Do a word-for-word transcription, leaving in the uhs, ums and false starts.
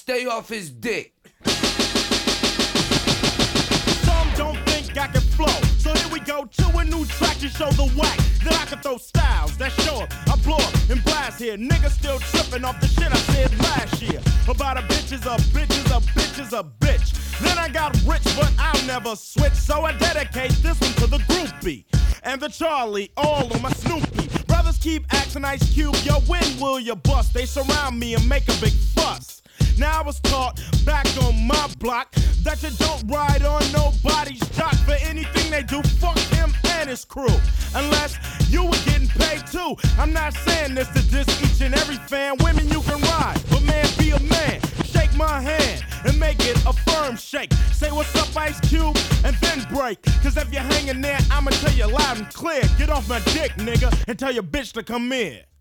stay off his dick. Some don't think I can flow, so here we go to a new track to show the whack that I can throw styles that show up. I blow up and blast here. Niggas still tripping off the shit I said last year about a bitch is a bitch is a bitch is a bitch. Then I got rich, but I'll never switch, so I dedicate this one to the groupie and the Charlie, all on my Snoopy. Brothers keep asking Ice Cube, yo, when will you bust? They surround me and make a big fuss. Now I was taught back on my block that you don't ride on nobody's jock for anything they do. Fuck him and his crew, unless you were getting paid too. I'm not saying this to diss each and every fan. Women you can ride, but man, be a man. Shake my hand and make it a firm shake. Say what's up, Ice Cube, and then break. Cause if you're hanging there, I'ma tell you loud and clear. Get off my dick, nigga, and tell your bitch to come in.